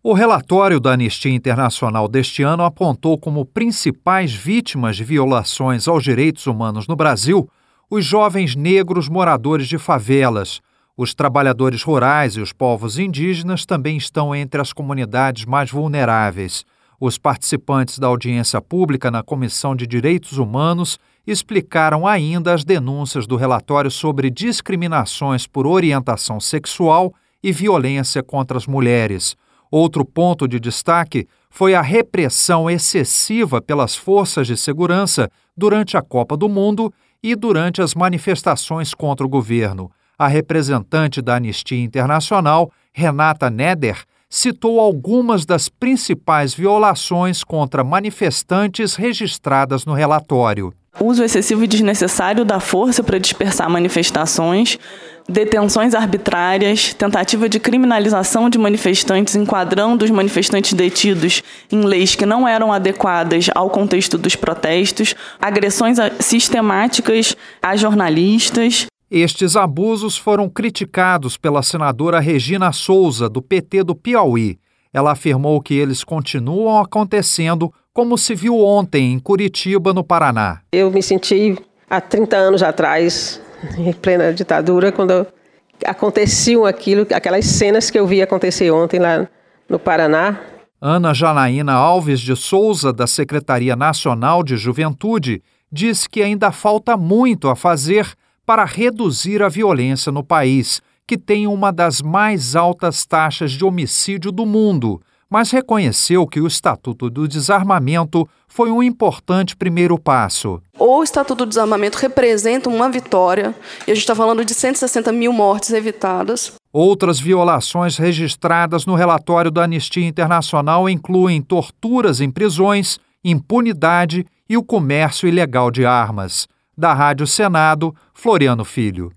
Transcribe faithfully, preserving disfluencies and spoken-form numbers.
O relatório da Anistia Internacional deste ano apontou como principais vítimas de violações aos direitos humanos no Brasil os jovens negros moradores de favelas. Os trabalhadores rurais e os povos indígenas também estão entre as comunidades mais vulneráveis. Os participantes da audiência pública na Comissão de Direitos Humanos explicaram ainda as denúncias do relatório sobre discriminações por orientação sexual e violência contra as mulheres. Outro ponto de destaque foi a repressão excessiva pelas forças de segurança durante a Copa do Mundo e durante as manifestações contra o governo. A representante da Anistia Internacional, Renata Neder, citou algumas das principais violações contra manifestantes registradas no relatório. Uso excessivo e desnecessário da força para dispersar manifestações, detenções arbitrárias, tentativa de criminalização de manifestantes, enquadrando os manifestantes detidos em leis que não eram adequadas ao contexto dos protestos, agressões sistemáticas a jornalistas. Estes abusos foram criticados pela senadora Regina Souza, do P T do Piauí. Ela afirmou que eles continuam acontecendo, como se viu ontem em Curitiba, no Paraná. Eu me senti há trinta anos atrás, em plena ditadura, quando aconteciam aquilo, aquelas cenas que eu vi acontecer ontem lá no Paraná. Ana Janaína Alves de Souza, da Secretaria Nacional de Juventude, diz que ainda falta muito a fazer para reduzir a violência no país, que tem uma das mais altas taxas de homicídio do mundo, mas reconheceu que o Estatuto do Desarmamento foi um importante primeiro passo. O Estatuto do Desarmamento representa uma vitória, e a gente está falando de cento e sessenta mil mortes evitadas. Outras violações registradas no relatório da Anistia Internacional incluem torturas em prisões, impunidade e o comércio ilegal de armas. Da Rádio Senado, Floriano Filho.